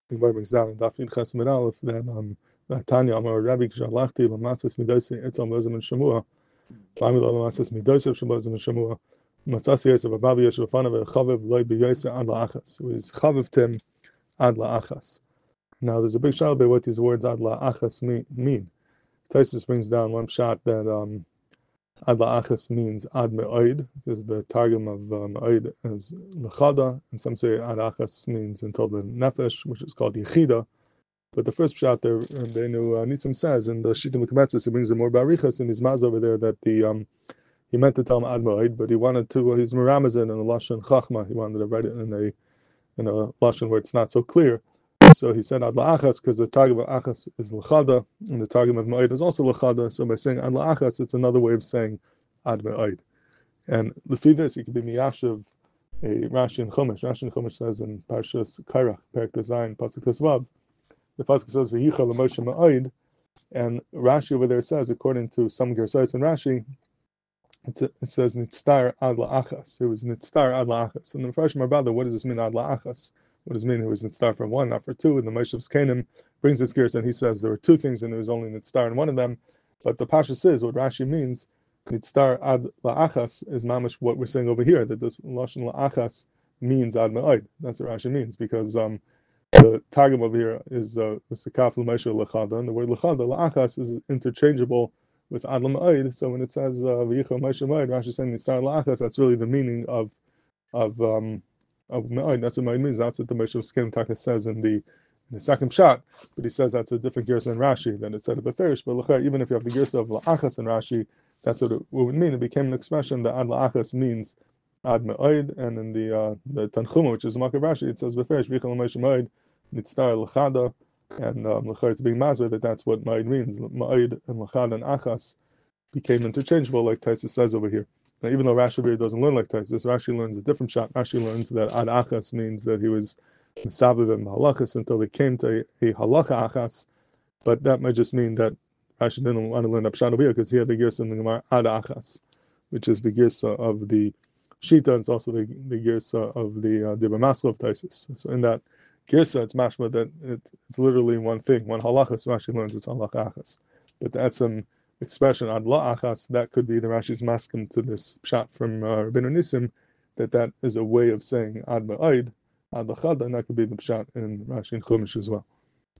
that Tanya Amar Rabbi Kshalachti Lamatzis Midosi Etzam Lozim and Shemua. Lami Lamatzis Midosi Shalozim and Shemua. Matzasi Yosef Abavi Yosef Afanav Chaviv Loi B'Yosef Ad La'achas. It was Chaviv Tim Ad La'achas. Now there's a big shout about what these words Ad La'achas mean. Taisus brings down one shot that Ad La'achas means Ad Me'oid, because the targum of Me'oid is L'chada, and some say Ad Achas means until the Nefesh, which is called Yechida. But the first shot there, Nisim says in the Shita Mekametzes, he brings a more Barichas in his Mazda over there that he meant to tell him Ad Me'oid, but he wanted to, he's Meramazin in a Lashon Chachma, he wanted to write it in a Lashon where it's not so clear. So he said Ad La'achas because the targum of Achas is L'chada, and the targum of Me'oid is also L'chada. So by saying Ad La'achas, it's another way of saying Ad Me'oid. And l'fi this, you could be miyashiv a Rashi and Chumash. Rashi and Chumash says in Parshas Kairach, Perek Zayin, Pasuk Tesvav, the Pasuk says V'yicha l'Moshe Me'oid, and Rashi over there says, according to some Gersayis and Rashi, it says Nitztar Ad La'achas. It was Nitztar Ad La'achas. And the Mepharshim Marbada, what does this mean Ad La'achas? What does it mean? It was Nitztar for one, not for two. And the Moshe Kanim brings this gears and he says there were two things and it was only Nitztar in one of them. But the Pasha says what Rashi means, Nitztar Ad La'achas, is mamish what we're saying over here, that this Lashon La'achas means Ad Me'oid. That's what Rashi means, because the targum over here is Sekaf L'Moshe L'chada, and the word L'chada, La'achas, is interchangeable with Ad Me'oid. So when it says V'yicha Moshe Me'oid, Rashi is saying Nitztar La'achas, that's really the meaning of Me'oid. That's what Me'oid means. That's what the Moshe Skin Taka says in the second shot. But he says that's a different girsa in Rashi than it said at Beferish. But even if you have the girsa of La'achas in Rashi, that's what it would mean. It became an expression that Ad La'achas means Ad Me'oid, and in the Tanchuma, which is the Makar Rashi, it says Beferish V'yicha Moshe Me'oid Nitztar L'chada, and it's being masveh that's what Me'oid means. Me'oid and L'chada and Achas became interchangeable, like Taisus says over here. Now, even though Rashi doesn't learn like Taisus, Rashi learns a different shot. Rashi learns that Ad Achas means that he was Mesaviv and Halachas until they came to a Halacha Achas, but that might just mean that Rashi didn't want to learn that Pshat over here because he had the Girsa in the Gemara Ad Achas, which is the Girsa of the Shita, and it's also the Girsa of the Dibur Masla of Taisus. So in that Girsa, it's mashma that it's literally one thing, one Halachas. Rashi learns it's Halacha Achas, but that's some expression Ad La'achas, that could be the Rashi's maskim to this pshat from Rabbeinu Nisim, that is a way of saying Ad Me'oid, Ad L'chada, and that could be the pshat in Rashi and Chumash as well.